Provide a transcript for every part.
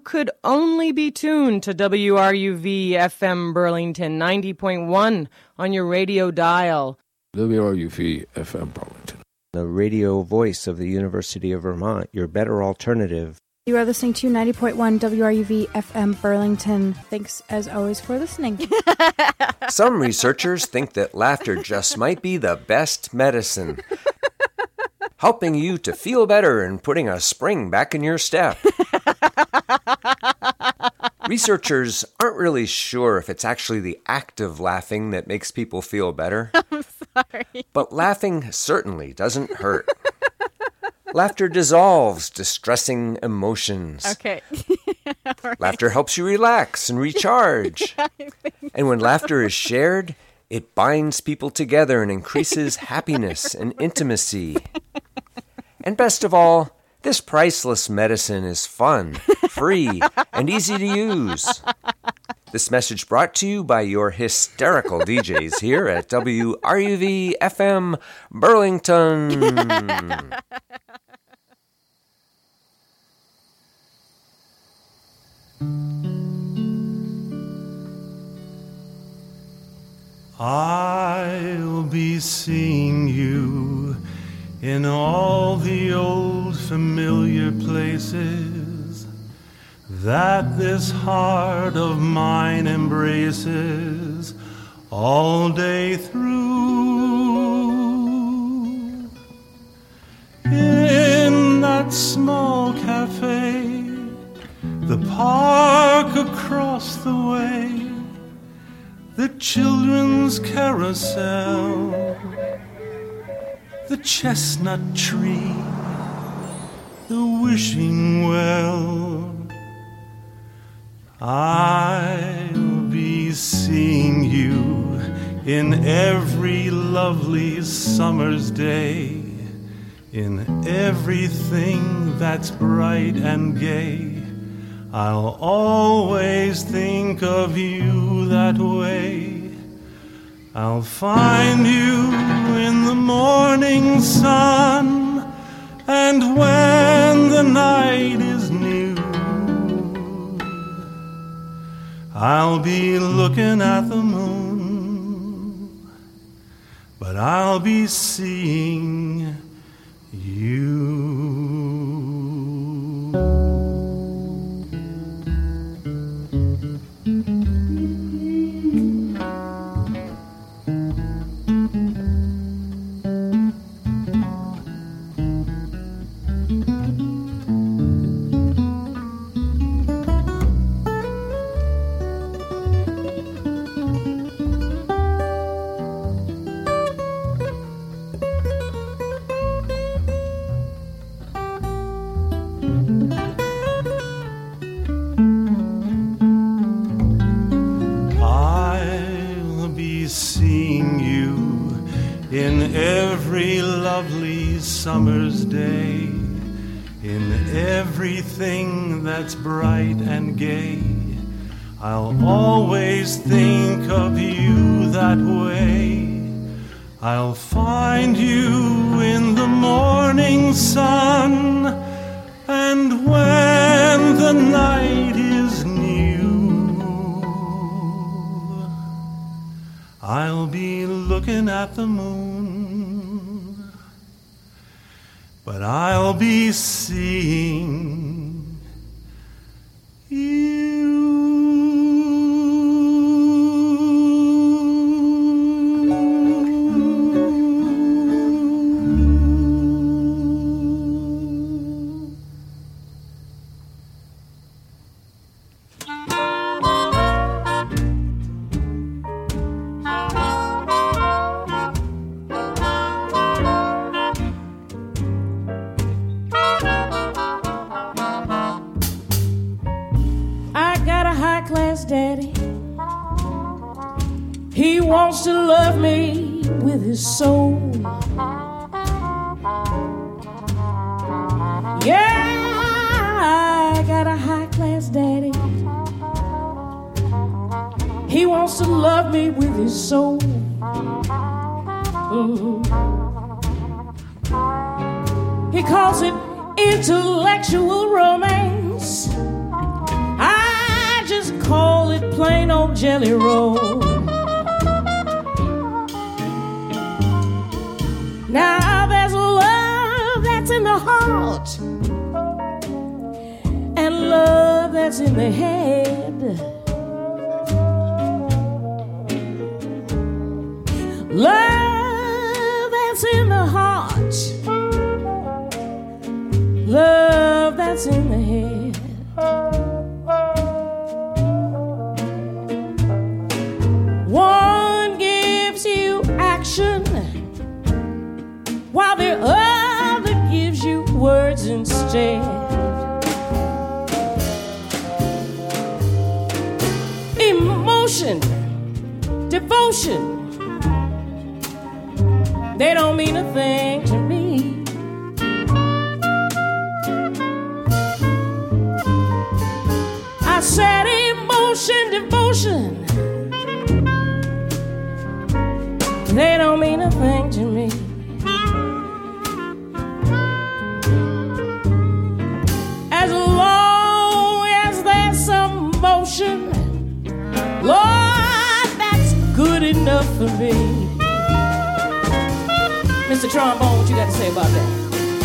could only be tuned to WRUV FM Burlington 90.1 on your radio dial. WRUV FM Burlington. The radio voice of the University of Vermont, your better alternative. You are listening to 90.1 WRUV FM Burlington. Thanks, as always, for listening. Some researchers think that laughter just might be the best medicine, helping you to feel better and putting a spring back in your step. Researchers aren't really sure if it's actually the act of laughing that makes people feel better. I'm sorry. But laughing certainly doesn't hurt. Laughter dissolves distressing emotions. Okay. Right. Laughter helps you relax and recharge. And when laughter is shared, it binds people together and increases happiness and intimacy. And best of all, this priceless medicine is fun, free, and easy to use. This message brought to you by your hysterical DJs here at WRUV FM Burlington. I'll be seeing you in all the old familiar places that this heart of mine embraces all day through. In that small cafe, the park across the way, the children's carousel, the chestnut tree, the wishing well. I'll be seeing you in every lovely summer's day, in everything that's bright and gay. I'll always think of you that way. I'll find you in the morning sun, and when the night is new, I'll be looking at the moon, but I'll be seeing you. Summer's day, in everything that's bright and gay, I'll always think of you that way. I'll find you in the morning sun, and when the night is new, I'll be looking at the moon, but I'll be seeing you. Daddy, he wants to love me with his soul. Yeah, I got a high-class daddy. He wants to love me with his soul. He calls it intellectual romance. plain old jelly roll. Now there's love that's in the heart and love that's in the head. Love that's in the heart, love that's in the head. One gives you action while the other gives you words instead. Emotion, devotion, they don't mean a thing to me. I said emotion, devotion, they don't mean a thing to me. As long as there's some motion, Lord, that's good enough for me. Mr. Trombone, what you got to say about that?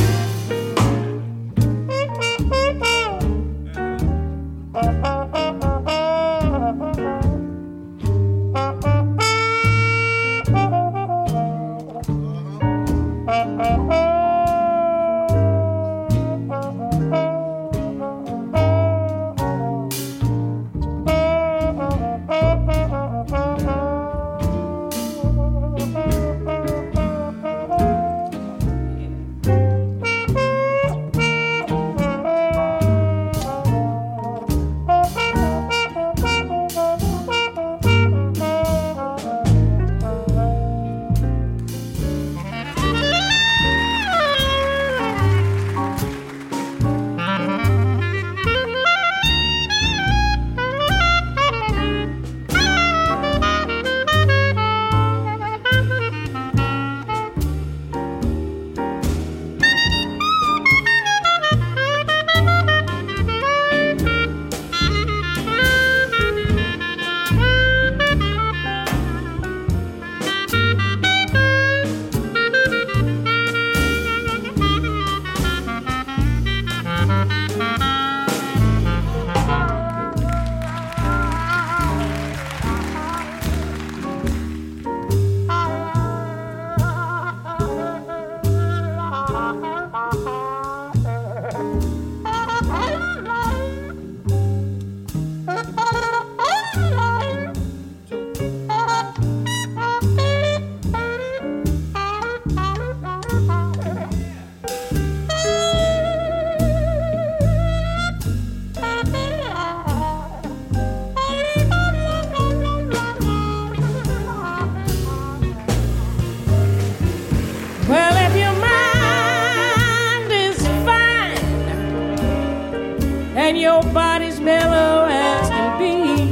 Your body's mellow as can be.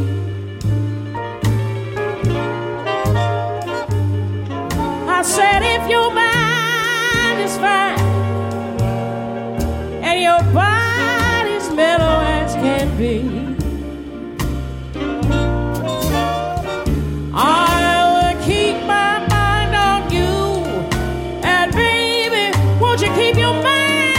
I said if your mind is fine and your body's mellow as can be, I will keep my mind on you. And baby, won't you keep your mind?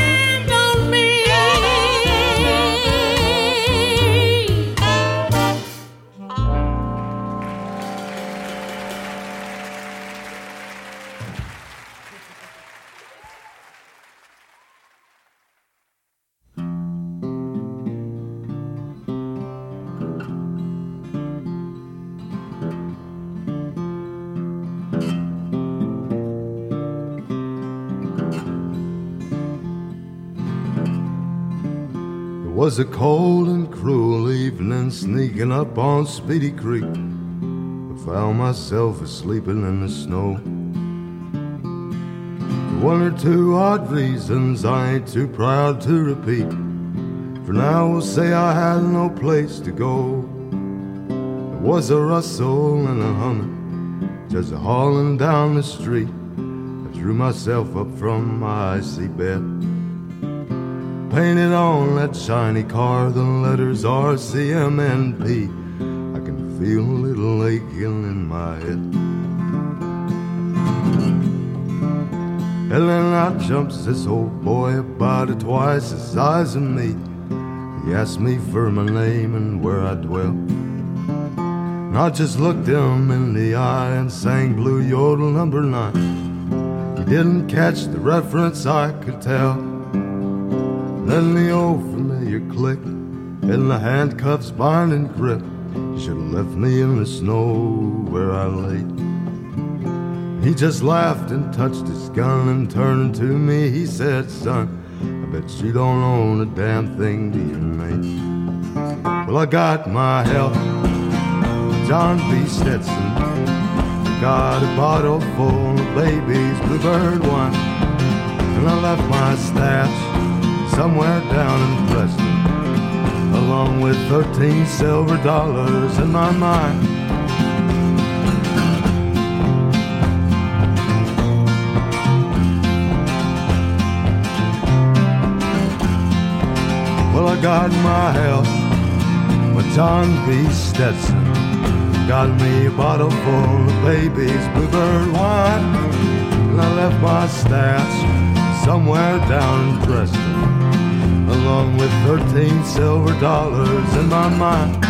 It was a cold and cruel evening, sneaking up on Speedy Creek. I found myself asleep in the snow. For one or two odd reasons I ain't too proud to repeat. For now we'll say I had no place to go. There was a rustle and a humming, just a-hauling down the street. I drew myself up from my icy bed. Painted on that shiny car the letters RCMNP. I can feel a little aching in my head. And then out jumps this old boy about twice the size of me. He asked me for my name and where I dwell. And I just looked him in the eye and sang Blue Yodel number 9. He didn't catch the reference, I could tell. Then the old familiar click and the handcuffs bind and grip. You should have left me in the snow where I lay. He just laughed and touched his gun and turned to me. He said, son, I bet you don't own a damn thing to your name. Well, I got my health, John B. Stetson. Got a bottle full of baby's bluebird wine. And I left my stash somewhere down in Preston, along with 13 silver dollars in my mind. Well, I got my health, my John B. Stetson. Got me a bottle full of baby's bluebird wine. And I left my stash somewhere down in Preston, along with 13 silver dollars in my mind.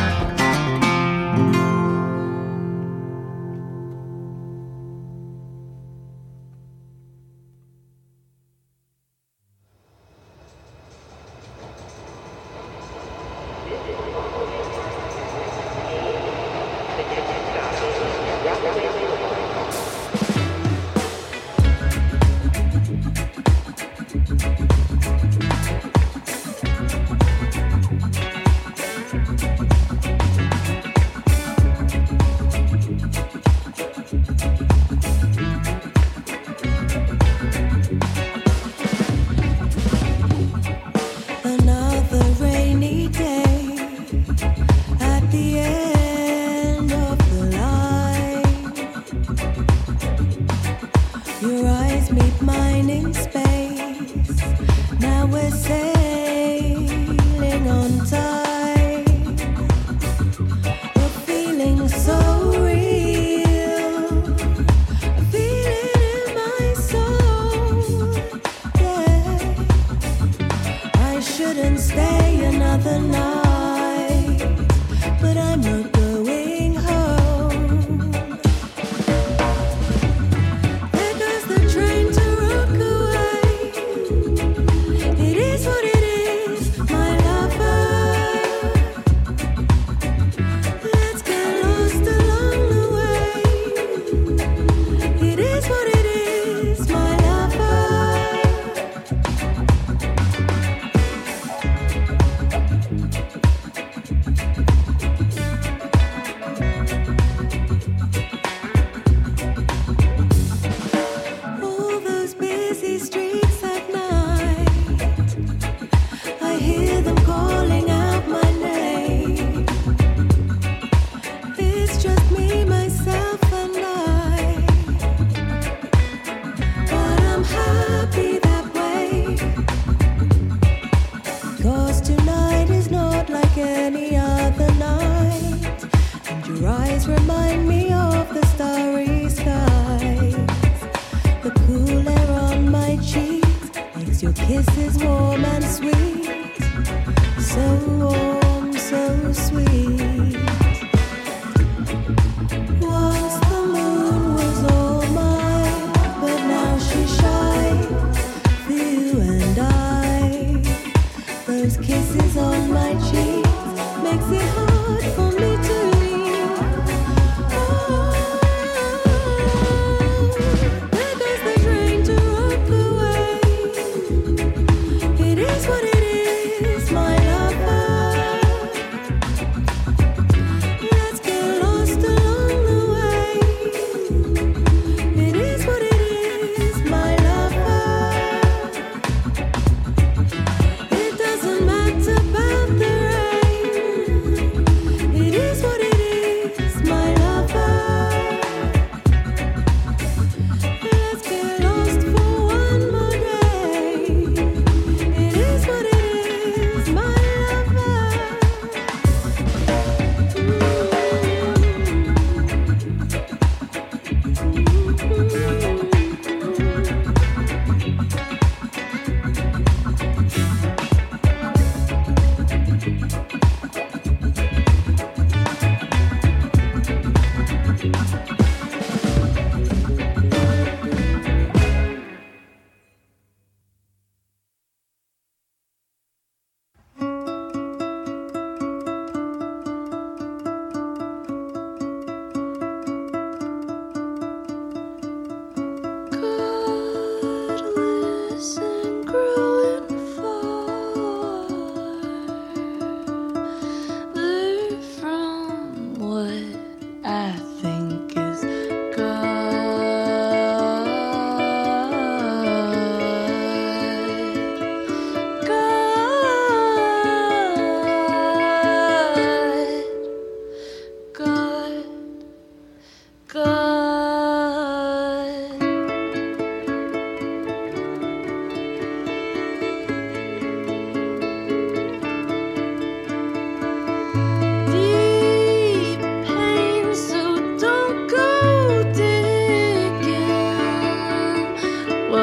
It is what it is, my lover.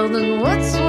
world and what's